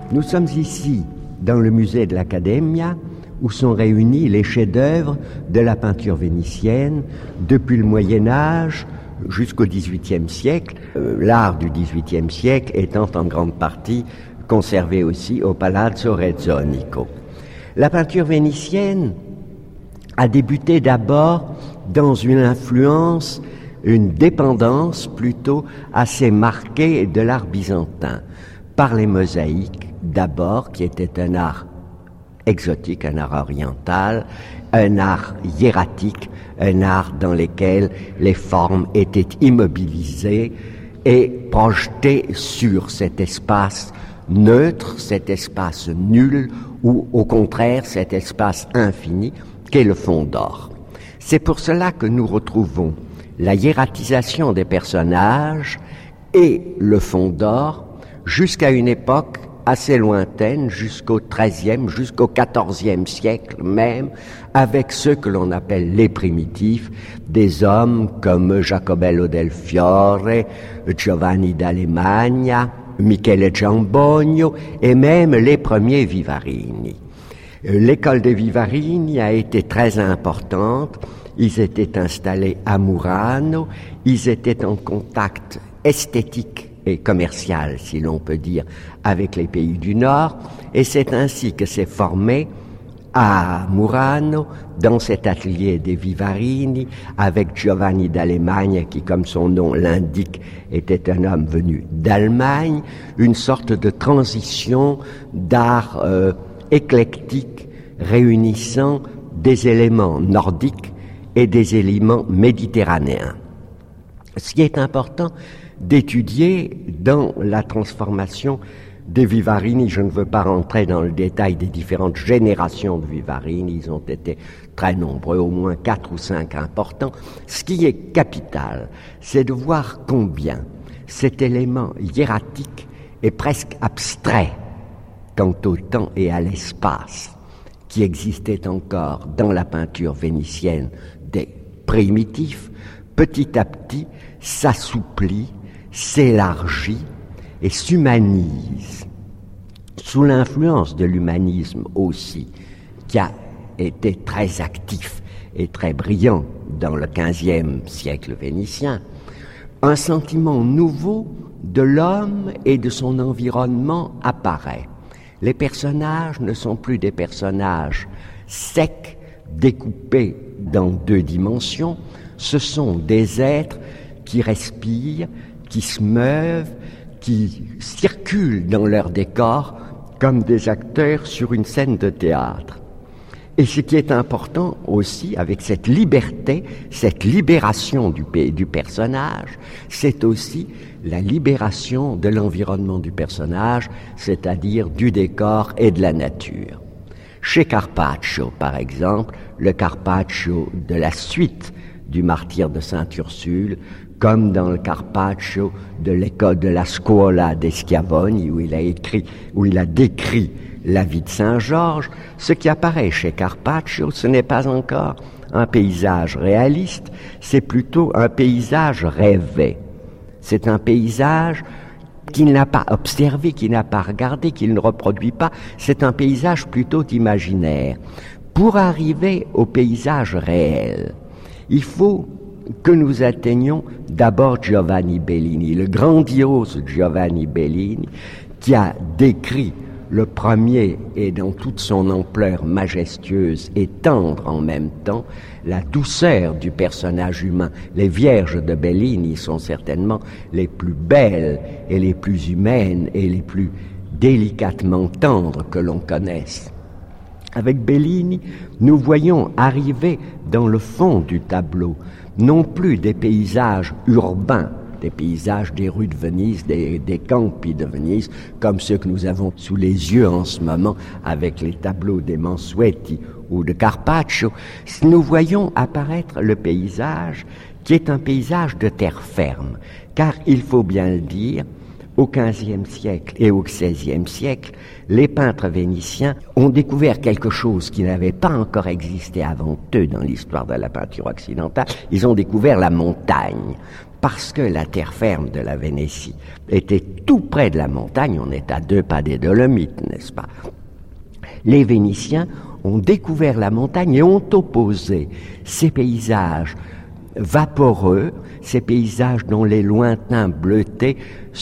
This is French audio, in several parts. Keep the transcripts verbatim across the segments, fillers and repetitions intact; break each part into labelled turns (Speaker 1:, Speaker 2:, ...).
Speaker 1: Nous sommes ici dans le musée de l'Accademia où sont réunis les chefs-d'œuvre de la peinture vénitienne depuis le Moyen-Âge jusqu'au dix-huitième siècle, euh, l'art du dix-huitième siècle étant en grande partie conservé aussi au Palazzo Rezzonico. La peinture vénitienne a débuté d'abord dans une influence, une dépendance plutôt assez marquée de l'art byzantin, par les mosaïques d'abord, qui était un art exotique, un art oriental, un art hiératique, un art dans lequel les formes étaient immobilisées et projetées sur cet espace neutre, cet espace nul, ou au contraire cet espace infini qu'est le fond d'or. C'est pour cela que nous retrouvons la hiératisation des personnages et le fond d'or jusqu'à une époque assez lointaine, jusqu'au treizième, jusqu'au quatorzième siècle même, avec ceux que l'on appelle les primitifs, des hommes comme Jacobello del Fiore, Giovanni d'Alemagna, Michele Giambogno et même les premiers Vivarini. L'école des Vivarini a été très importante. Ils étaient installés à Murano, ils étaient en contact esthétique et commercial, si l'on peut dire, avec les pays du Nord, et c'est ainsi que s'est formé à Murano, dans cet atelier des Vivarini, avec Giovanni d'Alemagna, qui, comme son nom l'indique, était un homme venu d'Allemagne, une sorte de transition d'art euh, éclectique, réunissant des éléments nordiques et des éléments méditerranéens. Ce qui est important d'étudier dans la transformation des Vivarini, je ne veux pas rentrer dans le détail des différentes générations de Vivarini, ils ont été très nombreux, au moins quatre ou cinq importants. Ce qui est capital, c'est de voir combien cet élément hiératique est presque abstrait quant au temps et à l'espace qui existait encore dans la peinture vénitienne des primitifs, petit à petit s'assouplit, s'élargit et s'humanise, sous l'influence de l'humanisme aussi, qui a été très actif et très brillant dans le quinzième siècle vénitien, un sentiment nouveau de l'homme et de son environnement apparaît. Les personnages ne sont plus des personnages secs, découpés dans deux dimensions, ce sont des êtres qui respirent, qui se meuvent, qui circulent dans leur décor comme des acteurs sur une scène de théâtre. Et ce qui est important aussi avec cette liberté, cette libération du, du personnage, c'est aussi la libération de l'environnement du personnage, c'est-à-dire du décor et de la nature. Chez Carpaccio, par exemple, le Carpaccio de la suite du martyre de Sainte-Ursule, comme dans le Carpaccio de l'école de la Scuola dei Schiavoni, où il a écrit, où il a décrit la vie de Saint-Georges, ce qui apparaît chez Carpaccio, ce n'est pas encore un paysage réaliste, c'est plutôt un paysage rêvé. C'est un paysage qu'il n'a pas observé, qu'il n'a pas regardé, qu'il ne reproduit pas, c'est un paysage plutôt imaginaire. Pour arriver au paysage réel, il faut que nous atteignions d'abord Giovanni Bellini, le grandiose Giovanni Bellini, qui a décrit le premier et dans toute son ampleur majestueuse et tendre en même temps, la douceur du personnage humain. Les Vierges de Bellini sont certainement les plus belles et les plus humaines et les plus délicatement tendres que l'on connaisse. Avec Bellini, nous voyons arriver dans le fond du tableau non plus des paysages urbains, des paysages des rues de Venise, des, des campi de Venise, comme ceux que nous avons sous les yeux en ce moment avec les tableaux des Mansueti ou de Carpaccio. Nous voyons apparaître le paysage qui est un paysage de terre ferme, car il faut bien le dire, au quinzième siècle et au seizième siècle, les peintres vénitiens ont découvert quelque chose qui n'avait pas encore existé avant eux dans l'histoire de la peinture occidentale. Ils ont découvert la montagne. Parce que la terre ferme de la Vénétie était tout près de la montagne, on est à deux pas des Dolomites, n'est-ce pas? Les Vénitiens ont découvert la montagne et ont opposé ces paysages vaporeux, ces paysages dont les lointains bleutés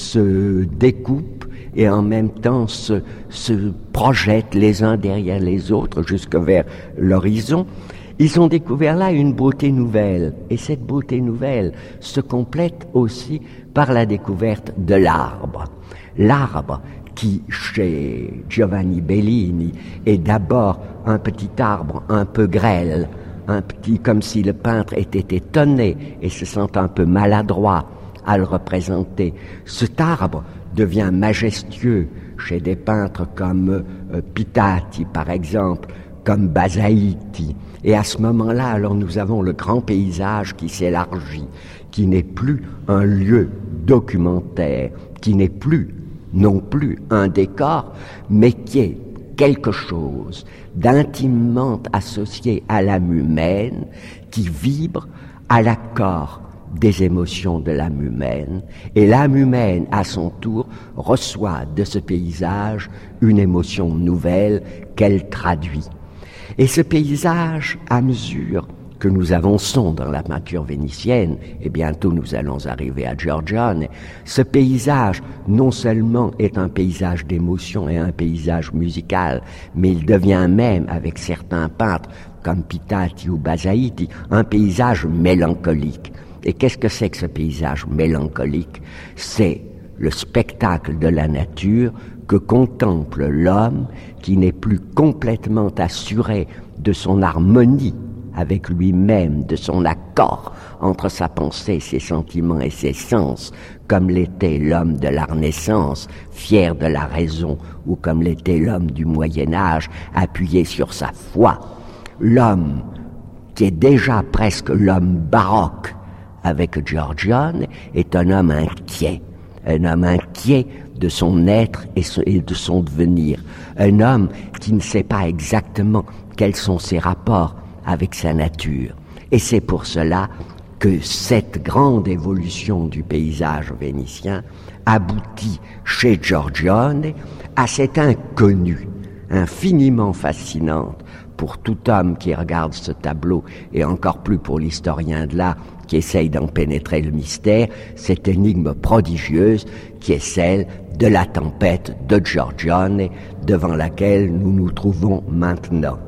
Speaker 1: se découpent et en même temps se, se projettent les uns derrière les autres jusque vers l'horizon. Ils ont découvert là une beauté nouvelle, et cette beauté nouvelle se complète aussi par la découverte de l'arbre. L'arbre qui, chez Giovanni Bellini, est d'abord un petit arbre un peu grêle, un petit, comme si le peintre était étonné et se sent un peu maladroit à le représenter. Cet arbre devient majestueux chez des peintres comme euh, Pitati, par exemple, comme Basaïti. Et à ce moment-là, alors nous avons le grand paysage qui s'élargit, qui n'est plus un lieu documentaire, qui n'est plus non plus un décor, mais qui est quelque chose d'intimement associé à l'âme humaine, qui vibre à l'accord des émotions de l'âme humaine, et l'âme humaine, à son tour, reçoit de ce paysage une émotion nouvelle qu'elle traduit. Et ce paysage, à mesure que nous avançons dans la peinture vénitienne, et bientôt nous allons arriver à Giorgione, ce paysage non seulement est un paysage d'émotion et un paysage musical, mais il devient même, avec certains peintres comme Pitati ou Basaïti, un paysage mélancolique. Et qu'est-ce que c'est que ce paysage mélancolique? C'est le spectacle de la nature que contemple l'homme qui n'est plus complètement assuré de son harmonie avec lui-même, de son accord entre sa pensée, ses sentiments et ses sens, comme l'était l'homme de la Renaissance, fier de la raison, ou comme l'était l'homme du Moyen-Âge, appuyé sur sa foi. L'homme qui est déjà presque l'homme baroque avec Giorgione est un homme inquiet, un homme inquiet de son être et de son devenir, un homme qui ne sait pas exactement quels sont ses rapports avec sa nature. Et c'est pour cela que cette grande évolution du paysage vénitien aboutit chez Giorgione à cet inconnu infiniment fascinante pour tout homme qui regarde ce tableau, et encore plus pour l'historien de l'art qui essaye d'en pénétrer le mystère, cette énigme prodigieuse qui est celle de la tempête de Giorgione, devant laquelle nous nous trouvons maintenant.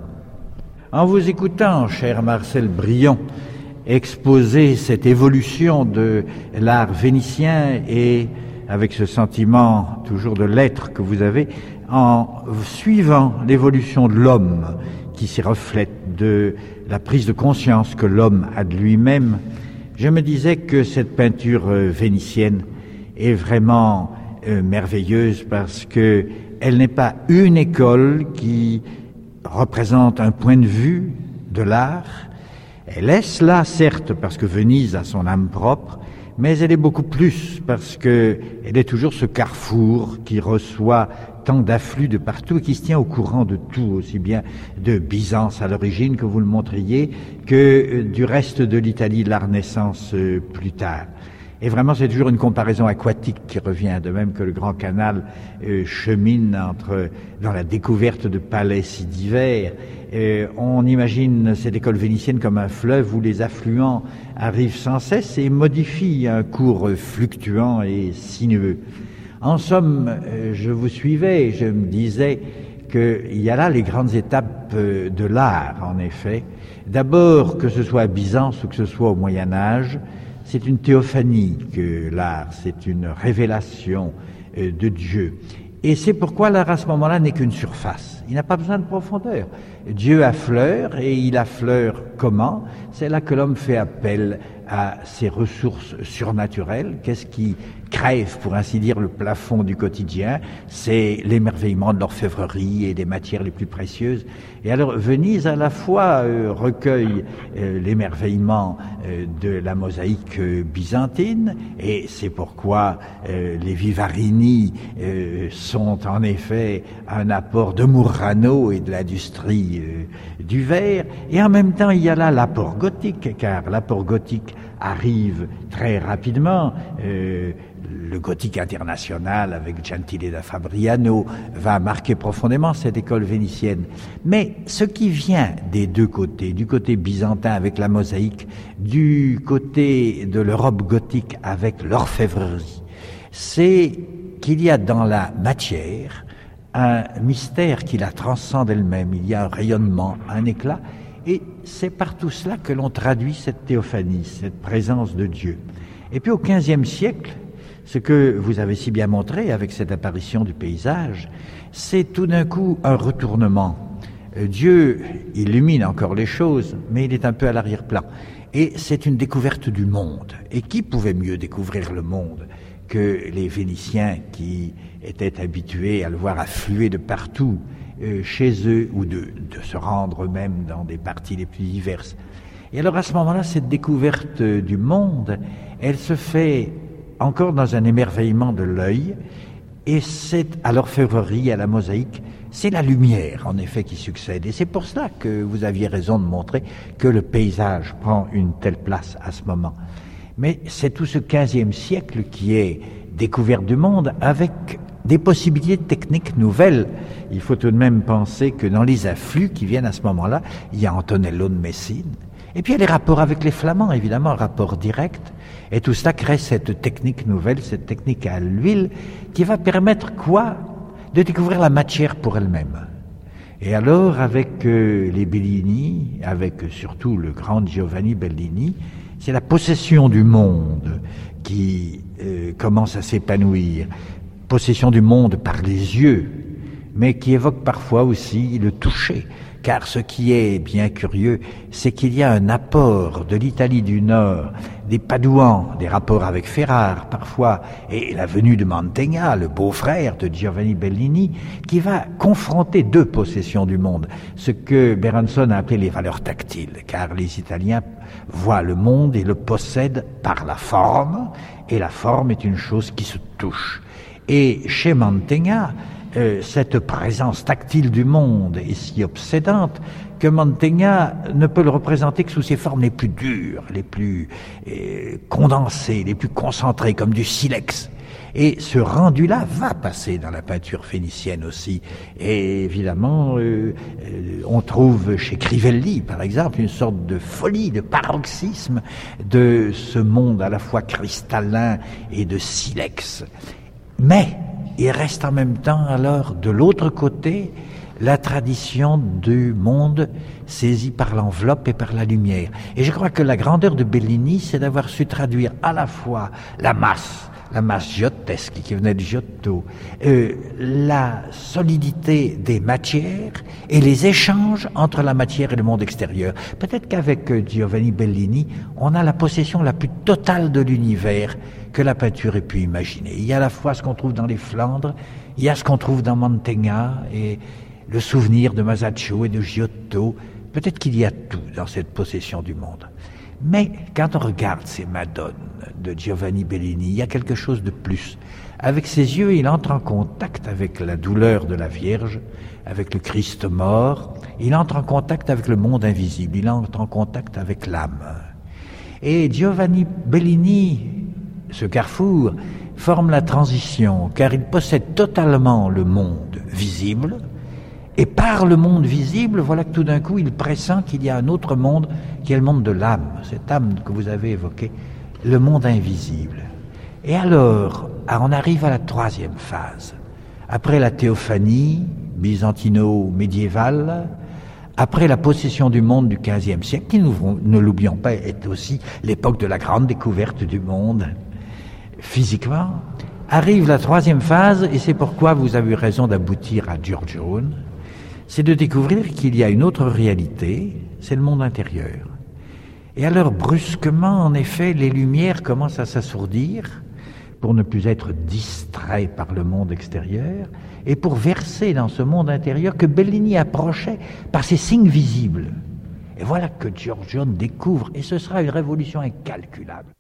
Speaker 2: En vous écoutant, cher Marcel Brion, exposer cette évolution de l'art vénitien, et avec ce sentiment toujours de l'être que vous avez, en suivant l'évolution de l'homme qui s'y reflète, de la prise de conscience que l'homme a de lui-même, je me disais que cette peinture vénitienne est vraiment euh, merveilleuse parce que elle n'est pas une école qui représente un point de vue de l'art. Elle est cela, certes, parce que Venise a son âme propre, mais elle est beaucoup plus parce que elle est toujours ce carrefour qui reçoit tant d'afflux de partout et qui se tient au courant de tout, aussi bien de Byzance à l'origine, que vous le montriez, que du reste de l'Italie de la Renaissance plus tard. Et vraiment, c'est toujours une comparaison aquatique qui revient, de même que le Grand Canal euh, chemine entre, dans la découverte de palais si divers. Euh, on imagine cette école vénitienne comme un fleuve où les affluents arrivent sans cesse et modifient un cours fluctuant et sinueux. En somme, euh, je vous suivais et je me disais qu'il y a là les grandes étapes euh, de l'art, en effet. D'abord, que ce soit à Byzance ou que ce soit au Moyen-Âge, c'est une théophanie que l'art, c'est une révélation euh, de Dieu. Et c'est pourquoi l'art à ce moment-là n'est qu'une surface. Il n'a pas besoin de profondeur. Dieu affleure, et il affleure comment? C'est là que l'homme fait appel à ces ressources surnaturelles. Qu'est-ce qui crève, pour ainsi dire, le plafond du quotidien? C'est l'émerveillement de l'orfèvrerie et des matières les plus précieuses. Et alors Venise à la fois euh, recueille euh, l'émerveillement euh, de la mosaïque euh, byzantine, et c'est pourquoi euh, les Vivarini euh, sont en effet un apport de Murano et de l'industrie euh, du verre, et en même temps il y a là l'apport gothique, car l'apport gothique arrive très rapidement. Euh, le gothique international avec Gentile da Fabriano va marquer profondément cette école vénitienne. Mais ce qui vient des deux côtés, du côté byzantin avec la mosaïque, du côté de l'Europe gothique avec l'orfèvrerie, c'est qu'il y a dans la matière un mystère qui la transcende elle-même. Il y a un rayonnement, un éclat, et c'est par tout cela que l'on traduit cette théophanie, cette présence de Dieu. Et puis au quinzième siècle, ce que vous avez si bien montré avec cette apparition du paysage, c'est tout d'un coup un retournement. Dieu illumine encore les choses, mais il est un peu à l'arrière-plan. Et c'est une découverte du monde. Et qui pouvait mieux découvrir le monde que les Vénitiens qui étaient habitués à le voir affluer de partout euh, chez eux, ou de, de se rendre eux-mêmes dans des parties les plus diverses. Et alors à ce moment-là, cette découverte du monde, elle se fait encore dans un émerveillement de l'œil, et c'est à l'orfèvrerie, à la mosaïque, c'est la lumière en effet qui succède. Et c'est pour cela que vous aviez raison de montrer que le paysage prend une telle place à ce moment. Mais c'est tout ce quinzième siècle qui est découverte du monde avec des possibilités techniques nouvelles. Il faut tout de même penser que dans les afflux qui viennent à ce moment-là, il y a Antonello de Messine, et puis il y a les rapports avec les Flamands, évidemment, rapport direct. Et tout cela crée cette technique nouvelle, cette technique à l'huile, qui va permettre quoi? De découvrir la matière pour elle-même. Et alors, avec euh, les Bellini, avec euh, surtout le grand Giovanni Bellini, c'est la possession du monde qui euh, commence à s'épanouir. Possession du monde par les yeux, mais qui évoque parfois aussi le toucher. Car ce qui est bien curieux, c'est qu'il y a un apport de l'Italie du Nord, des Padouans, des rapports avec Ferrare parfois, et la venue de Mantegna, le beau-frère de Giovanni Bellini, qui va confronter deux possessions du monde, ce que Berenson a appelé les valeurs tactiles, car les Italiens voient le monde et le possèdent par la forme, et la forme est une chose qui se touche. Et chez Mantegna, Euh, cette présence tactile du monde est si obsédante que Mantegna ne peut le représenter que sous ses formes les plus dures, les plus euh, condensées, les plus concentrées, comme du silex. Et ce rendu-là va passer dans la peinture vénitienne aussi. Et évidemment, euh, euh, on trouve chez Crivelli, par exemple, une sorte de folie, de paroxysme de ce monde à la fois cristallin et de silex. Mais il reste en même temps, alors, de l'autre côté, la tradition du monde saisi par l'enveloppe et par la lumière. Et je crois que la grandeur de Bellini, c'est d'avoir su traduire à la fois la masse, la masse giottesque qui venait de Giotto, euh, la solidité des matières et les échanges entre la matière et le monde extérieur. Peut-être qu'avec Giovanni Bellini, on a la possession la plus totale de l'univers que la peinture ait pu imaginer. Il y a à la fois ce qu'on trouve dans les Flandres, il y a ce qu'on trouve dans Mantegna, et le souvenir de Masaccio et de Giotto. Peut-être qu'il y a tout dans cette possession du monde. Mais quand on regarde ces Madones de Giovanni Bellini, il y a quelque chose de plus. Avec ses yeux, il entre en contact avec la douleur de la Vierge, avec le Christ mort, il entre en contact avec le monde invisible, il entre en contact avec l'âme. Et Giovanni Bellini, ce carrefour, forme la transition, car il possède totalement le monde visible, et par le monde visible, voilà que tout d'un coup, il pressent qu'il y a un autre monde, qui est le monde de l'âme, cette âme que vous avez évoquée, le monde invisible. Et alors, on arrive à la troisième phase. Après la théophanie byzantino-médiévale, après la possession du monde du quinzième siècle, qui, nous, ne l'oublions pas, est aussi l'époque de la grande découverte du monde, physiquement, arrive la troisième phase, et c'est pourquoi vous avez eu raison d'aboutir à Giorgione, c'est de découvrir qu'il y a une autre réalité, c'est le monde intérieur. Et alors, brusquement, en effet, les lumières commencent à s'assourdir pour ne plus être distraits par le monde extérieur et pour verser dans ce monde intérieur que Bellini approchait par ces signes visibles. Et voilà que Giorgione découvre, et ce sera une révolution incalculable.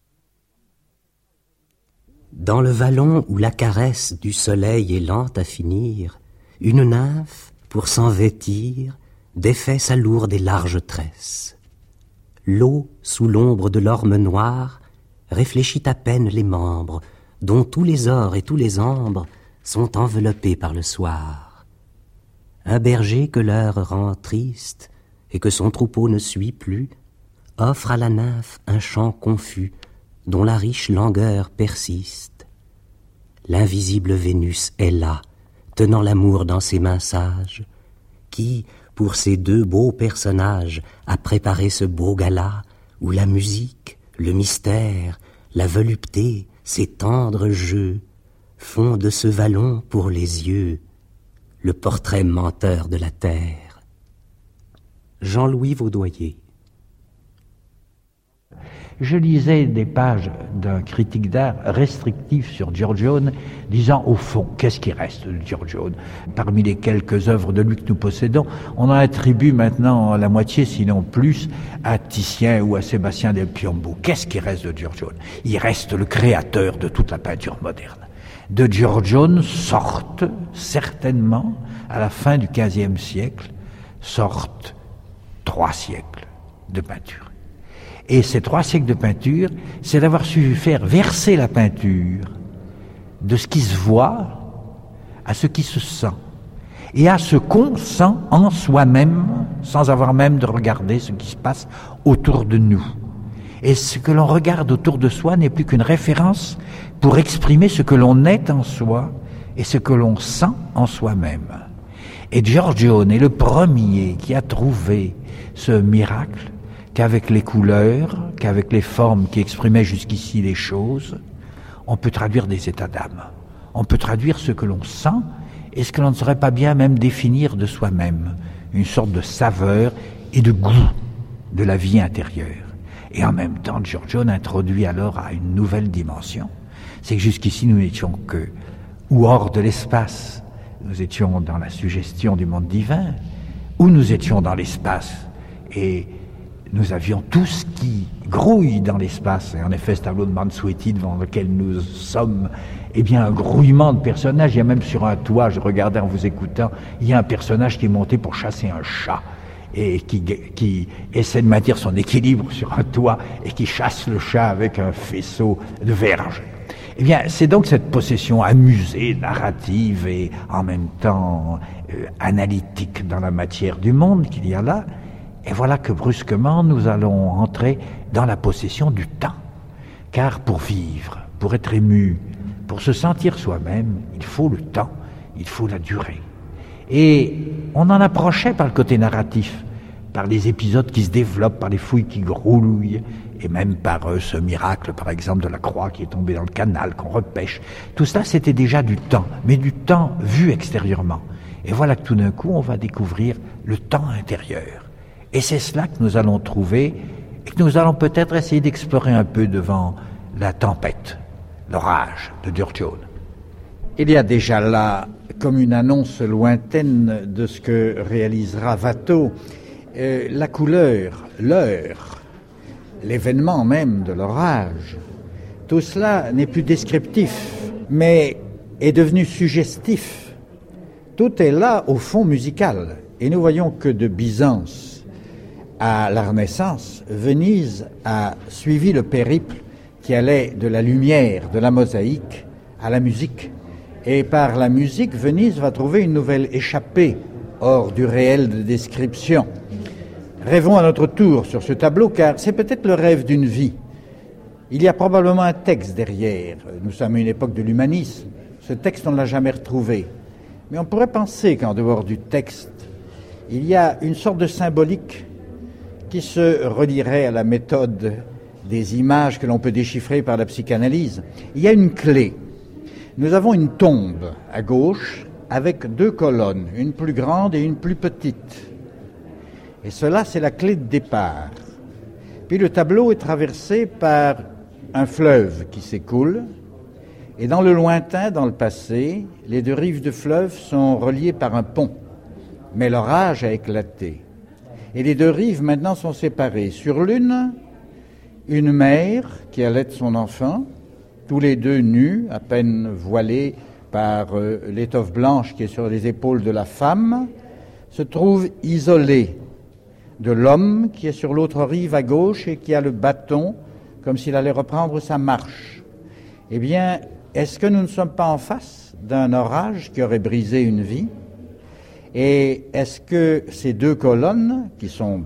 Speaker 3: Dans le vallon où la caresse du soleil est lente à finir, une nymphe, pour s'en vêtir, défait sa lourde et large tresse. L'eau, sous l'ombre de l'orme noir, réfléchit à peine les membres, dont tous les ors et tous les ambres sont enveloppés par le soir. Un berger que l'heure rend triste et que son troupeau ne suit plus, offre à la nymphe un chant confus dont la riche langueur persiste. L'invisible Vénus est là, tenant l'amour dans ses mains sages, qui, pour ces deux beaux personnages, a préparé ce beau gala où la musique, le mystère, la volupté, ces tendres jeux font de ce vallon pour les yeux le portrait menteur de la terre. Jean-Louis Vaudoyer.
Speaker 2: Je lisais des pages d'un critique d'art restrictif sur Giorgione, disant au fond, qu'est-ce qui reste de Giorgione? Parmi les quelques œuvres de lui que nous possédons, on en attribue maintenant la moitié, sinon plus, à Titien ou à Sébastien del Piombo. Qu'est-ce qui reste de Giorgione? Il reste le créateur de toute la peinture moderne. De Giorgione sortent, certainement, à la fin du quinzième siècle, sortent trois siècles de peinture. Et ces trois siècles de peinture, c'est d'avoir su faire verser la peinture de ce qui se voit à ce qui se sent, et à ce qu'on sent en soi-même, sans avoir même de regarder ce qui se passe autour de nous. Et ce que l'on regarde autour de soi n'est plus qu'une référence pour exprimer ce que l'on est en soi et ce que l'on sent en soi-même. Et Giorgione est le premier qui a trouvé ce miracle qu'avec les couleurs, qu'avec les formes qui exprimaient jusqu'ici les choses, on peut traduire des états d'âme. On peut traduire ce que l'on sent et ce que l'on ne saurait pas bien même définir de soi-même. Une sorte de saveur et de goût de la vie intérieure. Et en même temps, Giorgione introduit alors à une nouvelle dimension. C'est que jusqu'ici, nous n'étions que, ou hors de l'espace, nous étions dans la suggestion du monde divin, ou nous étions dans l'espace et nous avions tout ce qui grouille dans l'espace. Et en effet, ce tableau de Mansueti devant lequel nous sommes, eh bien, un grouillement de personnages. Il y a même sur un toit, je regardais en vous écoutant, il y a un personnage qui est monté pour chasser un chat et qui, qui essaie de maintenir son équilibre sur un toit et qui chasse le chat avec un faisceau de verge. Eh bien, c'est donc cette possession amusée, narrative et en même temps euh, analytique dans la matière du monde qu'il y a là. Et voilà que brusquement, nous allons entrer dans la possession du temps. Car pour vivre, pour être ému, pour se sentir soi-même, il faut le temps, il faut la durée. Et on en approchait par le côté narratif, par les épisodes qui se développent, par les fouilles qui grouillent, et même par euh, ce miracle, par exemple, de la croix qui est tombée dans le canal, qu'on repêche. Tout cela, c'était déjà du temps, mais du temps vu extérieurement. Et voilà que tout d'un coup, on va découvrir le temps intérieur. Et c'est cela que nous allons trouver et que nous allons peut-être essayer d'explorer un peu devant la tempête, l'orage de Giorgione. Il y a déjà là comme une annonce lointaine de ce que réalisera Watteau, euh, la couleur, l'heure, l'événement même de l'orage. Tout cela n'est plus descriptif, mais est devenu suggestif. Tout est là au fond musical. Et nous voyons que de Byzance à la Renaissance, Venise a suivi le périple qui allait de la lumière, de la mosaïque, à la musique. Et par la musique, Venise va trouver une nouvelle échappée hors du réel de description. Rêvons à notre tour sur ce tableau, car c'est peut-être le rêve d'une vie. Il y a probablement un texte derrière. Nous sommes à une époque de l'humanisme. Ce texte, on ne l'a jamais retrouvé. Mais on pourrait penser qu'en dehors du texte, il y a une sorte de symbolique qui se relierait à la méthode des images que l'on peut déchiffrer par la psychanalyse. Il y a une clé. Nous avons une tombe à gauche avec deux colonnes, une plus grande et une plus petite. Et cela, c'est la clé de départ. Puis le tableau est traversé par un fleuve qui s'écoule, et dans le lointain, dans le passé, les deux rives du fleuve sont reliées par un pont. Mais l'orage a éclaté. Et les deux rives maintenant sont séparées. Sur l'une, une mère qui allait son enfant, tous les deux nus, à peine voilés par euh, l'étoffe blanche qui est sur les épaules de la femme, se trouve isolée de l'homme qui est sur l'autre rive à gauche et qui a le bâton comme s'il allait reprendre sa marche. Eh bien, est-ce que nous ne sommes pas en face d'un orage qui aurait brisé une vie? Et est-ce que ces deux colonnes, qui sont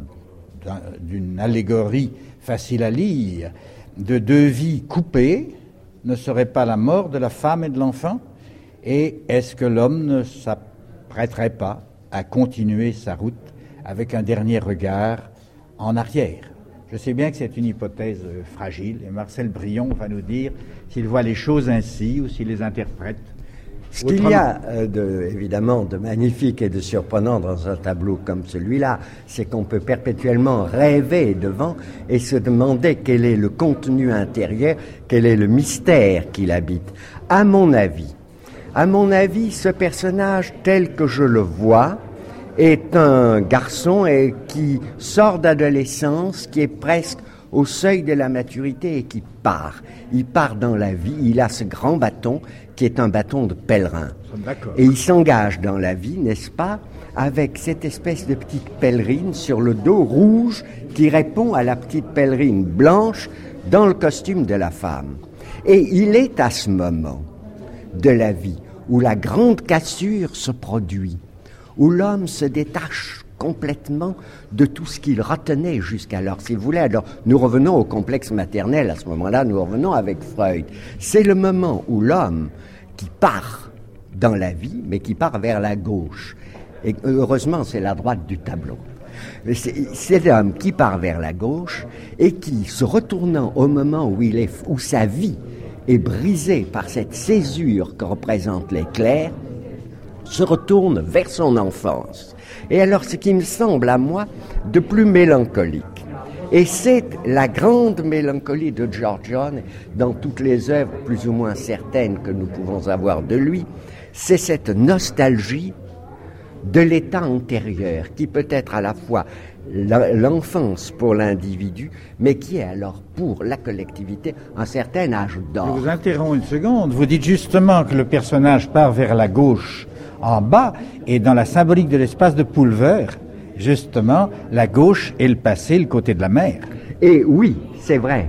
Speaker 2: d'une allégorie facile à lire, de deux vies coupées, ne seraient pas la mort de la femme et de l'enfant? Et est-ce que l'homme ne s'apprêterait pas à continuer sa route avec un dernier regard en arrière? Je sais bien que c'est une hypothèse fragile, et Marcel Brion va nous dire s'il voit les choses ainsi ou s'il les interprète.
Speaker 1: Ce qu'il y a euh, de, évidemment de magnifique et de surprenant dans un tableau comme celui-là, c'est qu'on peut perpétuellement rêver devant et se demander quel est le contenu intérieur, quel est le mystère qu'il habite. À mon avis, à mon avis, ce personnage tel que je le vois est un garçon et qui sort d'adolescence, qui est presque au seuil de la maturité et qui part. Il part dans la vie, il a ce grand bâton qui est un bâton de pèlerin. Et il s'engage dans la vie, n'est-ce pas, avec cette espèce de petite pèlerine sur le dos rouge qui répond à la petite pèlerine blanche dans le costume de la femme. Et il est à ce moment de la vie où la grande cassure se produit, où l'homme se détache complètement de tout ce qu'il retenait jusqu'alors, si vous voulez. Alors, nous revenons au complexe maternel, à ce moment-là, nous revenons avec Freud. C'est le moment où l'homme qui part dans la vie, mais qui part vers la gauche. Et heureusement, c'est la droite du tableau. C'est, c'est l'homme qui part vers la gauche et qui, se retournant au moment où, il est, où sa vie est brisée par cette césure que représente l'éclair, se retourne vers son enfance. Et alors, ce qui me semble à moi de plus mélancolique, et c'est la grande mélancolie de Giorgione dans toutes les œuvres plus ou moins certaines que nous pouvons avoir de lui, c'est cette nostalgie de l'état antérieur qui peut être à la fois l'enfance pour l'individu, mais qui est alors pour la collectivité un certain âge d'or.
Speaker 2: Je vous interromps une seconde. Vous dites justement que le personnage part vers la gauche en bas, et dans la symbolique de l'espace de Pulver, justement, la gauche est le passé, le côté de la mer.
Speaker 1: Et oui, c'est vrai.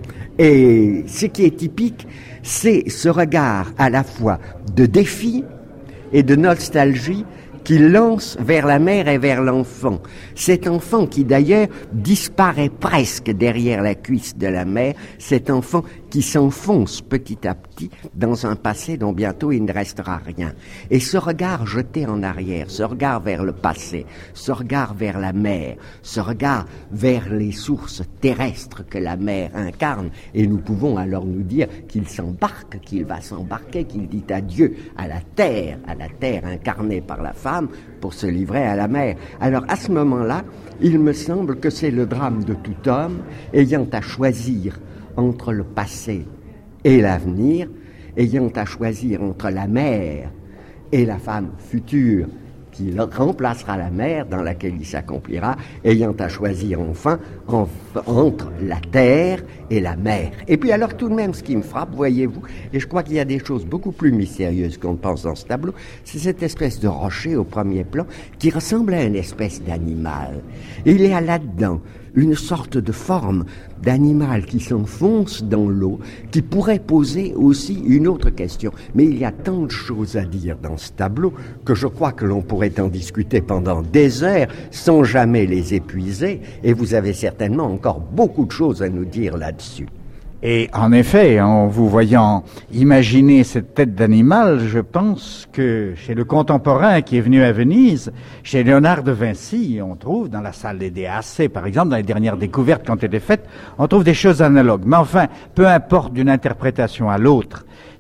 Speaker 1: Et ce qui est typique, c'est ce regard à la fois de défi et de nostalgie qu'il lance vers la mère et vers l'enfant. Cet enfant qui d'ailleurs disparaît presque derrière la cuisse de la mère, cet enfant qui s'enfonce petit à petit dans un passé dont bientôt il ne restera rien. Et ce regard jeté en arrière, ce regard vers le passé, ce regard vers la mer, ce regard vers les sources terrestres que la mer incarne, et nous pouvons alors nous dire qu'il s'embarque, qu'il va s'embarquer, qu'il dit adieu à la terre, à la terre incarnée par la femme, pour se livrer à la mer. Alors à ce moment-là, il me semble que c'est le drame de tout homme ayant à choisir entre le passé et l'avenir, ayant à choisir entre la mère et la femme future qui remplacera la mère dans laquelle il s'accomplira, ayant à choisir enfin en, entre la terre et la mer. Et puis alors tout de même ce qui me frappe, voyez-vous, et je crois qu'il y a des choses beaucoup plus mystérieuses qu'on pense dans ce tableau, c'est cette espèce de rocher au premier plan qui ressemble à une espèce d'animal. Et il y a là-dedans une sorte de forme d'animal qui s'enfonce dans l'eau, qui pourrait poser aussi une autre question. Mais il y a tant de choses à dire dans ce tableau que je crois que l'on pourrait en discuter pendant des heures sans jamais les épuiser, et vous avez certainement encore beaucoup de choses à nous dire là-dessus.
Speaker 2: Et en effet, en vous voyant imaginer cette tête d'animal, je pense que chez le contemporain qui est venu à Venise, chez Léonard de Vinci, on trouve dans la salle des D A C, par exemple, dans les dernières découvertes qui ont été faites, on trouve des choses analogues. Mais enfin, peu importe d'une interprétation à l'autre,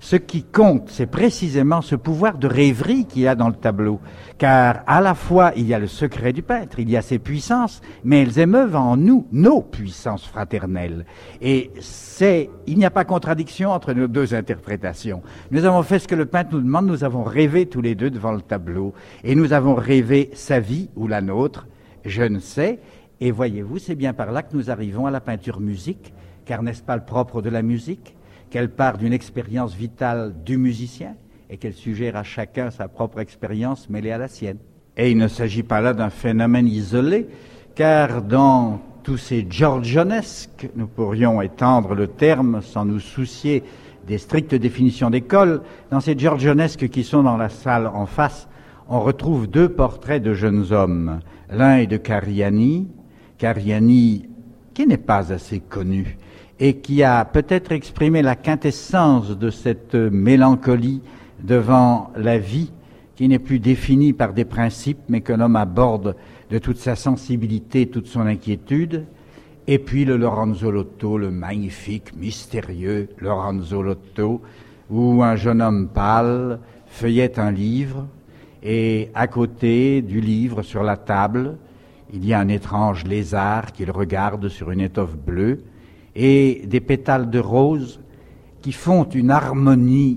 Speaker 2: Ce qui compte, c'est précisément ce pouvoir de rêverie qu'il y a dans le tableau. Car à la fois, il y a le secret du peintre, il y a ses puissances, mais elles émeuvent en nous nos puissances fraternelles. Et c'est, il n'y a pas contradiction entre nos deux interprétations. Nous avons fait ce que le peintre nous demande, nous avons rêvé tous les deux devant le tableau. Et nous avons rêvé sa vie ou la nôtre, je ne sais. Et voyez-vous, c'est bien par là que nous arrivons à la peinture musique, car n'est-ce pas le propre de la musique, qu'elle part d'une expérience vitale du musicien et qu'elle suggère à chacun sa propre expérience mêlée à la sienne. Et il ne s'agit pas là d'un phénomène isolé, car dans tous ces giorgionesques, nous pourrions étendre le terme sans nous soucier des strictes définitions d'école, dans ces giorgionesques qui sont dans la salle en face, on retrouve deux portraits de jeunes hommes. L'un est de Cariani, Cariani qui n'est pas assez connu, et qui a peut-être exprimé la quintessence de cette mélancolie devant la vie qui n'est plus définie par des principes, mais que l'homme aborde de toute sa sensibilité, toute son inquiétude. Et puis le Lorenzo Lotto, le magnifique, mystérieux Lorenzo Lotto, où un jeune homme pâle feuillette un livre, et à côté du livre, sur la table, il y a un étrange lézard qui le regarde sur une étoffe bleue, et des pétales de rose qui font une harmonie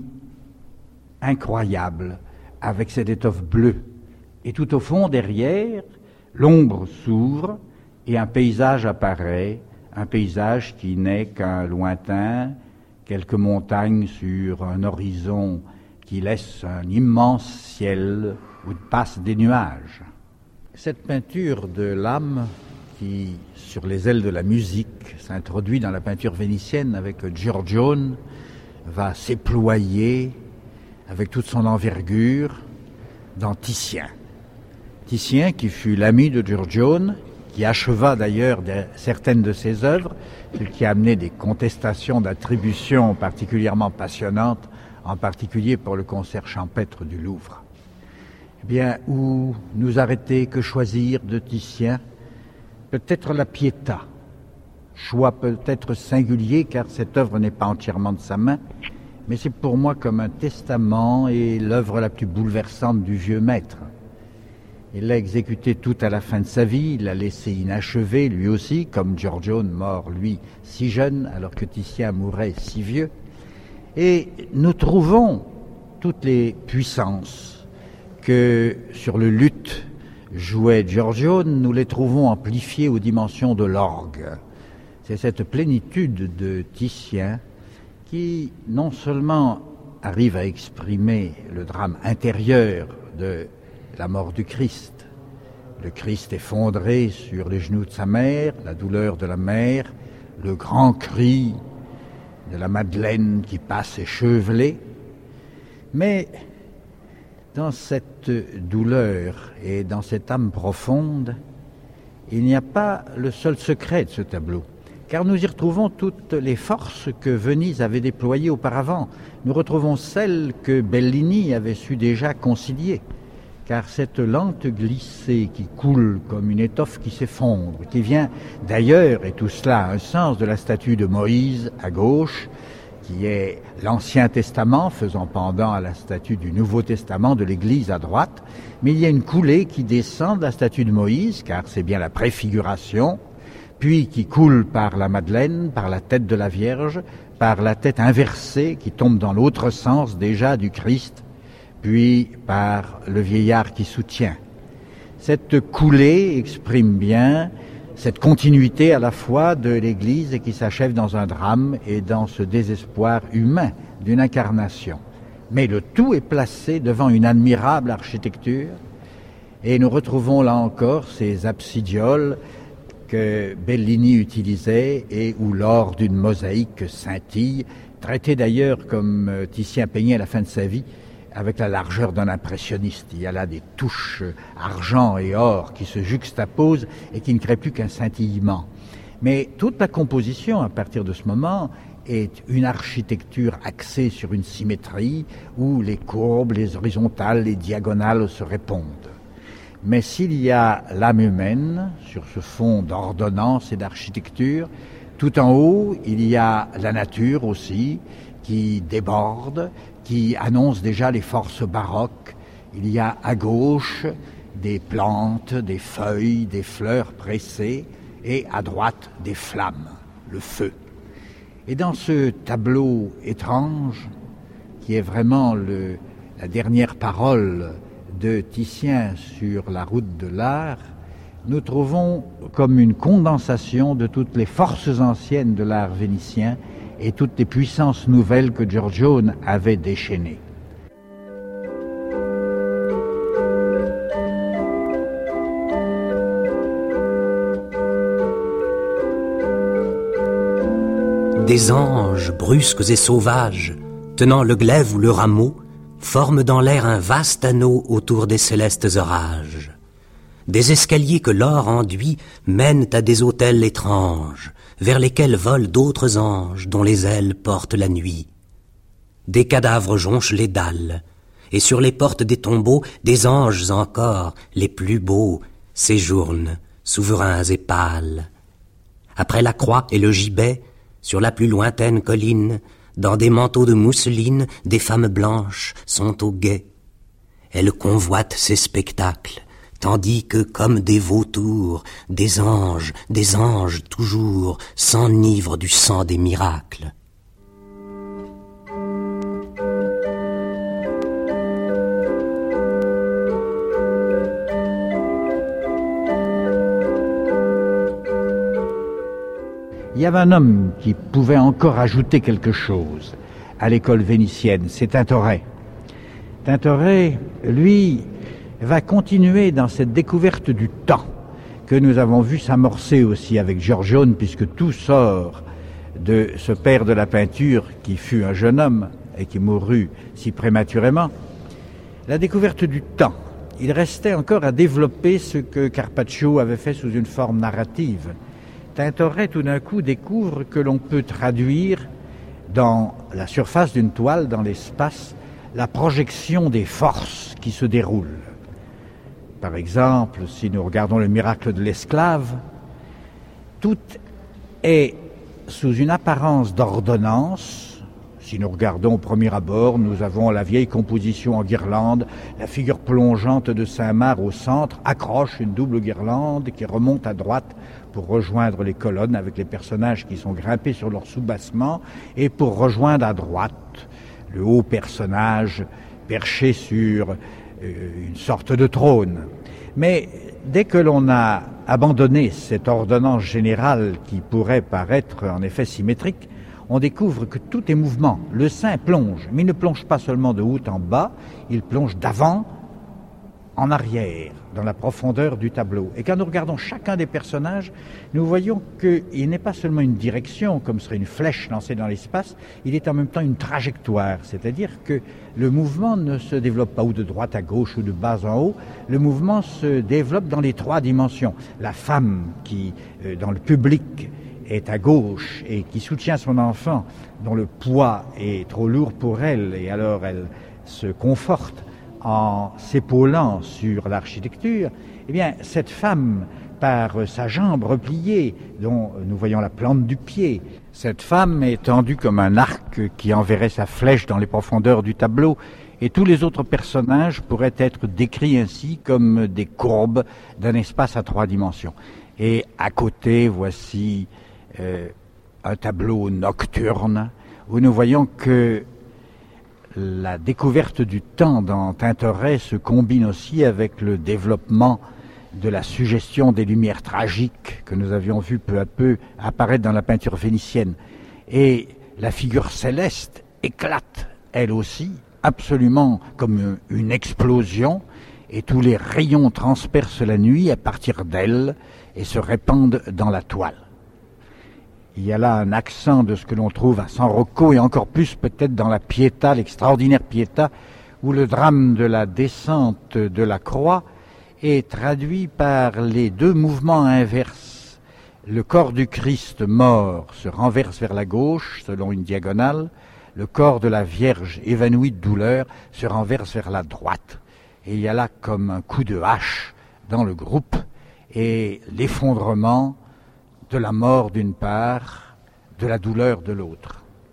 Speaker 2: incroyable avec cette étoffe bleue. Et tout au fond, derrière, l'ombre s'ouvre et un paysage apparaît, un paysage qui n'est qu'un lointain, quelques montagnes sur un horizon qui laisse un immense ciel où passent des nuages. Cette peinture de l'âme qui, sur les ailes de la musique, s'introduit dans la peinture vénitienne avec Giorgione, va s'éployer avec toute son envergure dans Titien. Titien qui fut l'ami de Giorgione, qui acheva d'ailleurs de, certaines de ses œuvres, ce qui a amené des contestations d'attribution particulièrement passionnantes, en particulier pour le concert champêtre du Louvre. Eh bien, où nous arrêter, que choisir de Titien ? Peut-être la Pietà, choix peut-être singulier car cette œuvre n'est pas entièrement de sa main, mais c'est pour moi comme un testament et l'œuvre la plus bouleversante du vieux maître. Il l'a exécutée tout à la fin de sa vie, il l'a laissée inachevée lui aussi, comme Giorgione mort lui si jeune alors que Titien mourait si vieux. Et nous trouvons toutes les puissances que sur le luth jouait Giorgione, nous les trouvons amplifiées aux dimensions de l'orgue. C'est cette plénitude de Titien qui non seulement arrive à exprimer le drame intérieur de la mort du Christ, le Christ effondré sur les genoux de sa mère, la douleur de la mère, le grand cri de la Madeleine qui passe échevelée, mais dans cette douleur et dans cette âme profonde, il n'y a pas le seul secret de ce tableau, car nous y retrouvons toutes les forces que Venise avait déployées auparavant. Nous retrouvons celles que Bellini avait su déjà concilier, car cette lente glissée qui coule comme une étoffe qui s'effondre, qui vient d'ailleurs, et tout cela a un sens, de la statue de Moïse à gauche, qui est l'Ancien Testament faisant pendant à la statue du Nouveau Testament de l'Église à droite, mais il y a une coulée qui descend de la statue de Moïse, car c'est bien la préfiguration, puis qui coule par la Madeleine, par la tête de la Vierge, par la tête inversée qui tombe dans l'autre sens déjà du Christ, puis par le vieillard qui soutient. Cette coulée exprime bien cette continuité à la fois de l'Église et qui s'achève dans un drame et dans ce désespoir humain d'une incarnation. Mais le tout est placé devant une admirable architecture et nous retrouvons là encore ces absidioles que Bellini utilisait et où l'or d'une mosaïque scintille, traité d'ailleurs comme Titien peignait à la fin de sa vie, avec la largeur d'un impressionniste. Il y a là des touches argent et or qui se juxtaposent et qui ne créent plus qu'un scintillement. Mais toute la composition, à partir de ce moment, est une architecture axée sur une symétrie où les courbes, les horizontales, les diagonales se répondent. Mais s'il y a l'âme humaine sur ce fond d'ordonnance et d'architecture, tout en haut, il y a la nature aussi, qui déborde, qui annonce déjà les forces baroques. Il y a à gauche des plantes, des feuilles, des fleurs pressées, et à droite des flammes, le feu. Et dans ce tableau étrange, qui est vraiment le, la dernière parole de Titien sur la route de l'art, nous trouvons comme une condensation de toutes les forces anciennes de l'art vénitien et toutes les puissances nouvelles que Giorgione avait déchaînées.
Speaker 3: Des anges brusques et sauvages, tenant le glaive ou le rameau, forment dans l'air un vaste anneau autour des célestes orages. Des escaliers que l'or enduit mènent à des autels étranges, vers lesquels volent d'autres anges dont les ailes portent la nuit. Des cadavres jonchent les dalles, et sur les portes des tombeaux, des anges encore, les plus beaux, séjournent, souverains et pâles. Après la croix et le gibet, sur la plus lointaine colline, dans des manteaux de mousseline, des femmes blanches sont au guet. Elles convoitent ces spectacles, tandis que, comme des vautours, des anges, des anges toujours, s'enivrent du sang des miracles.
Speaker 2: Il y avait un homme qui pouvait encore ajouter quelque chose à l'école vénitienne, c'est Tintoret. Tintoret, lui, va continuer dans cette découverte du temps que nous avons vu s'amorcer aussi avec Giorgione, puisque tout sort de ce père de la peinture qui fut un jeune homme et qui mourut si prématurément. La découverte du temps. Il restait encore à développer ce que Carpaccio avait fait sous une forme narrative. Tintoret, tout d'un coup, découvre que l'on peut traduire dans la surface d'une toile, dans l'espace, la projection des forces qui se déroulent. Par exemple, si nous regardons le miracle de l'esclave, tout est sous une apparence d'ordonnance. Si nous regardons au premier abord, nous avons la vieille composition en guirlande, la figure plongeante de Saint-Marc au centre accroche une double guirlande qui remonte à droite pour rejoindre les colonnes avec les personnages qui sont grimpés sur leur soubassement et pour rejoindre à droite le haut personnage perché sur euh, une sorte de trône. Mais dès que l'on a abandonné cette ordonnance générale qui pourrait paraître en effet symétrique, on découvre que tout est mouvement. Le saint plonge, mais il ne plonge pas seulement de haut en bas, il plonge d'avant en arrière, dans la profondeur du tableau. Et quand nous regardons chacun des personnages, nous voyons qu'il n'est pas seulement une direction, comme serait une flèche lancée dans l'espace, il est en même temps une trajectoire, c'est-à-dire que le mouvement ne se développe pas ou de droite à gauche ou de bas en haut, le mouvement se développe dans les trois dimensions. La femme qui, euh, dans le public, est à gauche et qui soutient son enfant, dont le poids est trop lourd pour elle, et alors elle se conforte en s'épaulant sur l'architecture, eh bien, cette femme, par sa jambe repliée, dont nous voyons la plante du pied, cette femme est tendue comme un arc qui enverrait sa flèche dans les profondeurs du tableau, et tous les autres personnages pourraient être décrits ainsi comme des courbes d'un espace à trois dimensions. Et à côté, voici euh, un tableau nocturne, où nous voyons que la découverte du temps dans Tintoret se combine aussi avec le développement de la suggestion des lumières tragiques que nous avions vu peu à peu apparaître dans la peinture vénitienne. Et la figure céleste éclate, elle aussi, absolument comme une explosion, et tous les rayons transpercent la nuit à partir d'elle et se répandent dans la toile. Il y a là un accent de ce que l'on trouve à San Rocco et encore plus peut-être dans la Pietà, l'extraordinaire Pietà, où le drame de la descente de la croix est traduit par les deux mouvements inverses. Le corps du Christ mort se renverse vers la gauche selon une diagonale, le corps de la Vierge évanouie de douleur se renverse vers la droite. Et il y a là comme un coup de hache dans le groupe et l'effondrement de la mort d'une part, de la douleur de l'autre.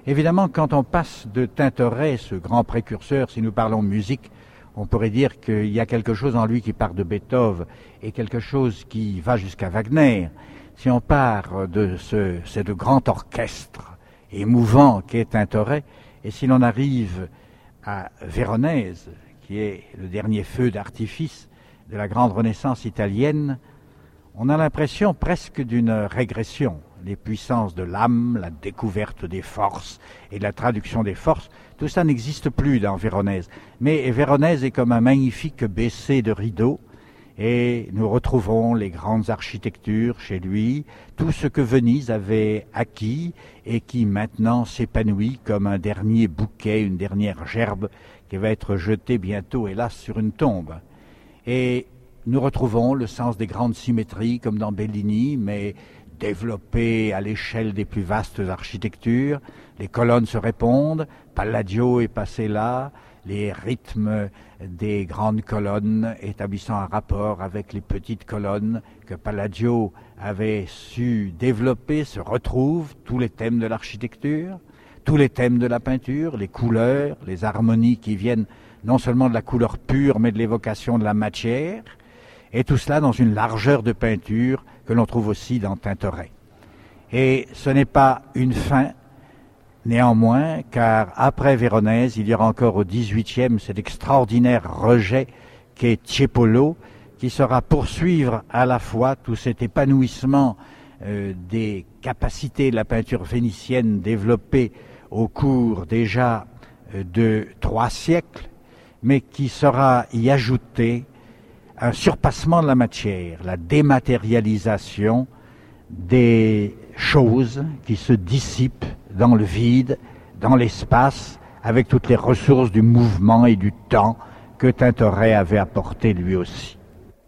Speaker 2: Évidemment, quand on passe de Tintoret, ce grand précurseur, si nous parlons musique, on pourrait dire qu'il y a quelque chose en lui qui part de Beethoven et quelque chose qui va jusqu'à Wagner. Si on part de ce, ce grand orchestre émouvant qu'est Tintoret, et si l'on arrive à Véronèse, qui est le dernier feu d'artifice de la grande Renaissance italienne, on a l'impression presque d'une régression. Les puissances de l'âme, la découverte des forces et la traduction des forces, tout ça n'existe plus dans Véronèse. Mais Véronèse est comme un magnifique baiser de rideau, et nous retrouvons les grandes architectures chez lui, tout ce que Venise avait acquis et qui maintenant s'épanouit comme un dernier bouquet, une dernière gerbe qui va être jetée bientôt, hélas, sur une tombe. Et nous retrouvons le sens des grandes symétries comme dans Bellini, mais développé à l'échelle des plus vastes architectures. Les colonnes se répondent, Palladio est passé là, les rythmes des grandes colonnes établissant un rapport avec les petites colonnes que Palladio avait su développer se retrouvent, tous les thèmes de l'architecture, tous les thèmes de la peinture, les couleurs, les harmonies qui viennent non seulement de la couleur pure mais de l'évocation de la matière, et tout cela dans une largeur de peinture que l'on trouve aussi dans Tintoret. Et ce n'est pas une fin, néanmoins, car après Véronèse, il y aura encore au dix-huitième cet extraordinaire rejet qu'est Tiepolo, qui sera poursuivre à la fois tout cet épanouissement euh, des capacités de la peinture vénitienne développée au cours déjà euh, de trois siècles, mais qui sera y ajouté un surpassement de la matière, la dématérialisation des choses qui se dissipent dans le vide, dans l'espace, avec toutes les ressources du mouvement et du temps que Tintoret avait apporté lui aussi.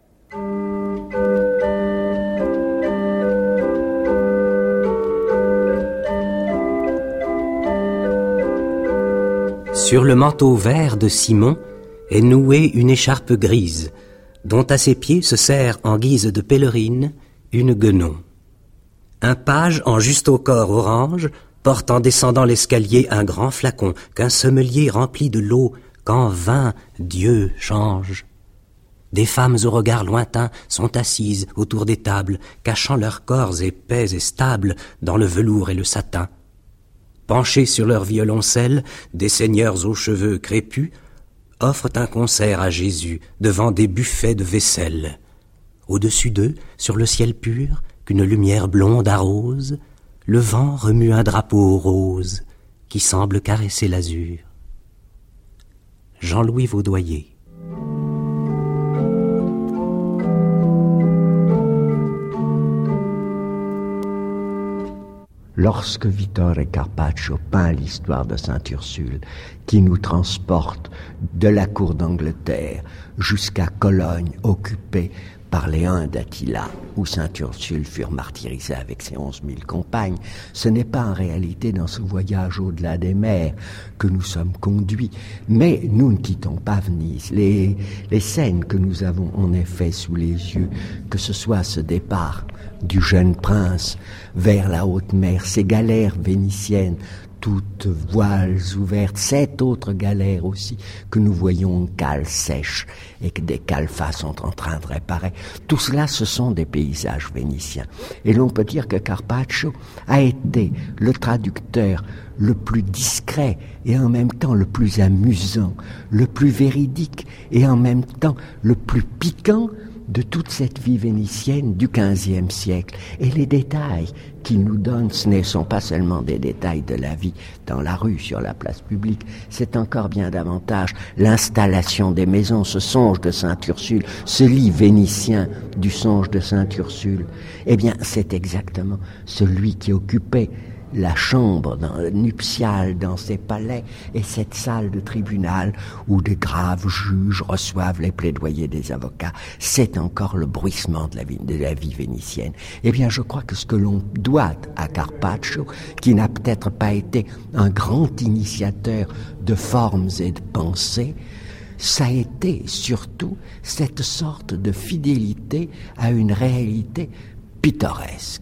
Speaker 3: Sur le manteau vert de Simon est nouée une écharpe grise, dont à ses pieds se serre en guise de pèlerine une guenon. Un page en juste au corps orange porte en descendant l'escalier un grand flacon qu'un sommelier remplit de l'eau qu'en vin Dieu change. Des femmes au regard lointain sont assises autour des tables, cachant leurs corps épais et stables dans le velours et le satin. Penchés sur leur violoncelle, des seigneurs aux cheveux crépus offrent un concert à Jésus devant des buffets de vaisselle. Au-dessus d'eux, sur le ciel pur, qu'une lumière blonde arrose, le vent remue un drapeau rose qui semble caresser l'azur. Jean-Louis Vaudoyer.
Speaker 1: Lorsque Vittore Carpaccio peint l'histoire de Sainte Ursule, qui nous transporte de la cour d'Angleterre jusqu'à Cologne, occupée par les Huns d'Attila, où Sainte Ursule furent martyrisés avec ses onze mille compagnes, ce n'est pas en réalité dans ce voyage au-delà des mers que nous sommes conduits. Mais nous ne quittons pas Venise. Les, les scènes que nous avons en effet sous les yeux, que ce soit ce départ du jeune prince vers la haute mer, ces galères vénitiennes, toutes voiles ouvertes, sept autres galères aussi que nous voyons en cales sèches et que des calfas sont en train de réparer. Tout cela, ce sont des paysages vénitiens. Et l'on peut dire que Carpaccio a été le traducteur le plus discret et en même temps le plus amusant, le plus véridique et en même temps le plus piquant de toute cette vie vénitienne du quinzième siècle. Et les détails qu'il nous donne, ce ne sont pas seulement des détails de la vie dans la rue, sur la place publique, c'est encore bien davantage l'installation des maisons, ce songe de Sainte Ursule, ce lit vénitien du songe de Sainte Ursule. Eh bien, c'est exactement celui qui occupait la chambre dans, nuptiale dans ces palais et cette salle de tribunal où de graves juges reçoivent les plaidoyers des avocats. C'est encore le bruissement de la vie, de la vie vénitienne. Eh bien, je crois que ce que l'on doit à Carpaccio, qui n'a peut-être pas été un grand initiateur de formes et de pensées, ça a été surtout cette sorte de fidélité à une réalité pittoresque.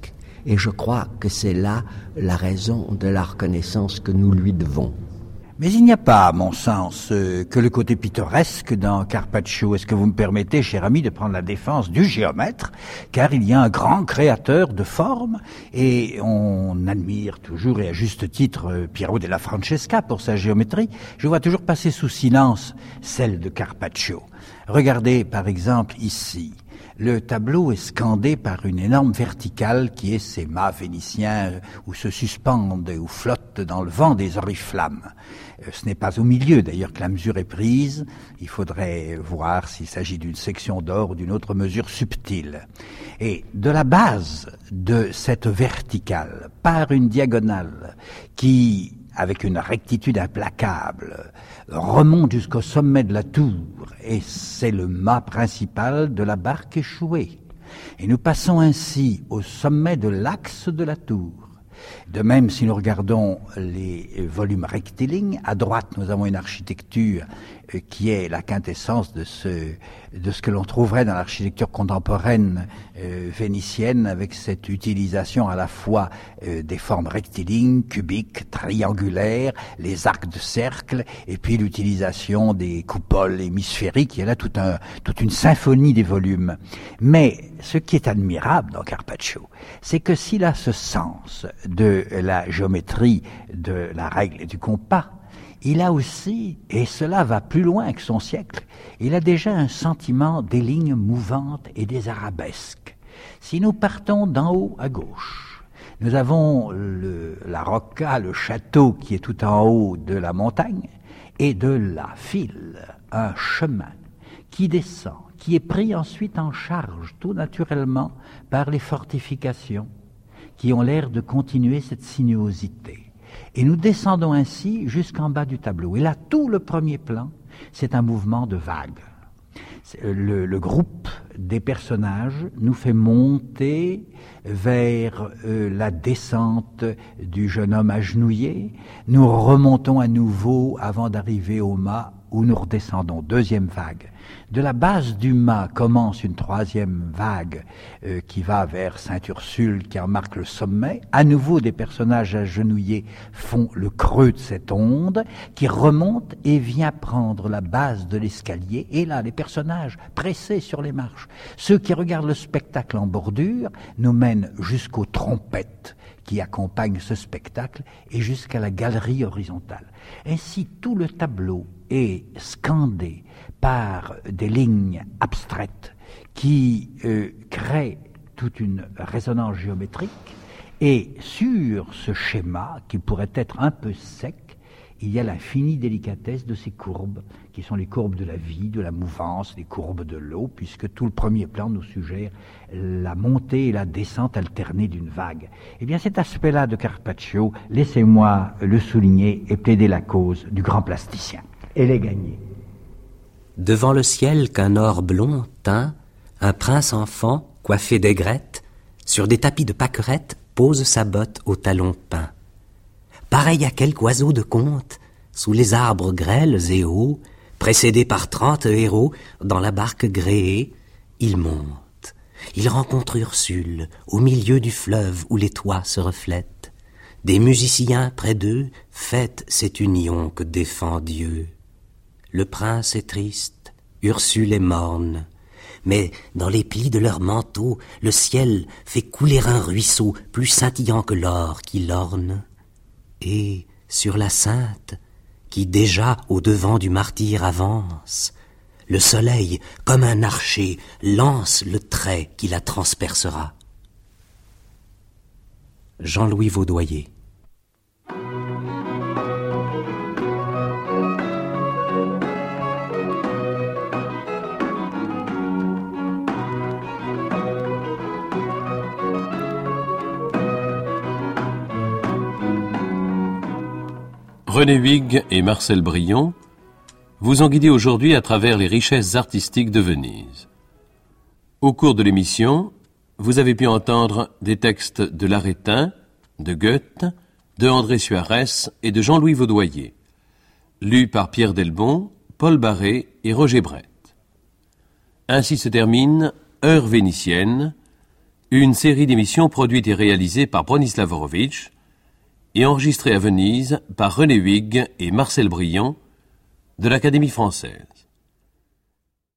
Speaker 1: Et je crois que c'est là la raison de la reconnaissance que nous lui devons.
Speaker 2: Mais il n'y a pas, à mon sens, euh, que le côté pittoresque dans Carpaccio. Est-ce que vous me permettez, cher ami, de prendre la défense du géomètre, car il y a un grand créateur de formes, et on admire toujours, et à juste titre, euh, Piero della Francesca pour sa géométrie. Je vois toujours passer sous silence celle de Carpaccio. Regardez, par exemple, ici. Le tableau est scandé par une énorme verticale qui est ces mâts vénitiens où se suspendent ou flottent dans le vent des oriflammes. Ce n'est pas au milieu d'ailleurs que la mesure est prise. Il faudrait voir s'il s'agit d'une section d'or ou d'une autre mesure subtile. Et de la base de cette verticale par une diagonale qui, avec une rectitude implacable, remonte jusqu'au sommet de la tour, et c'est le mât principal de la barque échouée. Et nous passons ainsi au sommet de l'axe de la tour. De même, si nous regardons les volumes rectilignes, à droite, nous avons une architecture qui est la quintessence de ce, de ce que l'on trouverait dans l'architecture contemporaine euh, vénitienne, avec cette utilisation à la fois euh, des formes rectilignes, cubiques, triangulaires, les arcs de cercle, et puis l'utilisation des coupoles hémisphériques. Il y a là tout un, toute une symphonie des volumes. Mais ce qui est admirable dans Carpaccio, c'est que s'il a ce sens de la géométrie, de la règle et du compas, il a aussi, et cela va plus loin que son siècle, il a déjà un sentiment des lignes mouvantes et des arabesques. Si nous partons d'en haut à gauche, nous avons le, la rocca, le château qui est tout en haut de la montagne, et de là file un chemin qui descend, qui est pris ensuite en charge tout naturellement par les fortifications qui ont l'air de continuer cette sinuosité. Et nous descendons ainsi jusqu'en bas du tableau. Et là, tout le premier plan, c'est un mouvement de vague. Le, le groupe des personnages nous fait monter vers euh, la descente du jeune homme agenouillé. Nous remontons à nouveau avant d'arriver au mât où nous redescendons. Deuxième vague. De la base du mât commence une troisième vague euh, qui va vers Sainte-Ursule, qui en marque le sommet. À nouveau, des personnages agenouillés font le creux de cette onde, qui remonte et vient prendre la base de l'escalier. Et là, les personnages pressés sur les marches, ceux qui regardent le spectacle en bordure, nous mènent jusqu'aux trompettes qui accompagnent ce spectacle et jusqu'à la galerie horizontale. Ainsi, tout le tableau est scandé par des lignes abstraites qui euh, créent toute une résonance géométrique, et sur ce schéma, qui pourrait être un peu sec, il y a l'infinie délicatesse de ces courbes, qui sont les courbes de la vie, de la mouvance, les courbes de l'eau, puisque tout le premier plan nous suggère la montée et la descente alternée d'une vague. Eh bien, cet aspect-là de Carpaccio, laissez-moi le souligner et plaider la cause du grand plasticien. Elle est gagnée.
Speaker 3: Devant le ciel qu'un or blond teint, un prince enfant, coiffé d'aigrettes, sur des tapis de pâquerettes, pose sa botte au talon peint. Pareil à quelque oiseau de conte, sous les arbres grêles et hauts, précédé par trente héros, dans la barque gréée, il monte. Il rencontre Ursule, au milieu du fleuve où les toits se reflètent. Des musiciens près d'eux fêtent cette union que défend Dieu. Le prince est triste, Ursule est morne, mais dans les plis de leur manteau, le ciel fait couler un ruisseau plus scintillant que l'or qui l'orne. Et sur la sainte, qui déjà au-devant du martyr avance, le soleil, comme un archer, lance le trait qui la transpercera. Jean-Louis Vaudoyer.
Speaker 4: René Huyghe et Marcel Brion vous ont guidé aujourd'hui à travers les richesses artistiques de Venise. Au cours de l'émission, vous avez pu entendre des textes de l'Arétin, de Goethe, de André Suarès et de Jean-Louis Vaudoyer, lus par Pierre Delbon, Paul Barré et Roger Brett. Ainsi se termine Heure vénitienne, une série d'émissions produites et réalisées par Bronislaw Horowitz et enregistrées à Venise par René Huyghe et Marcel Brion de l'Académie française.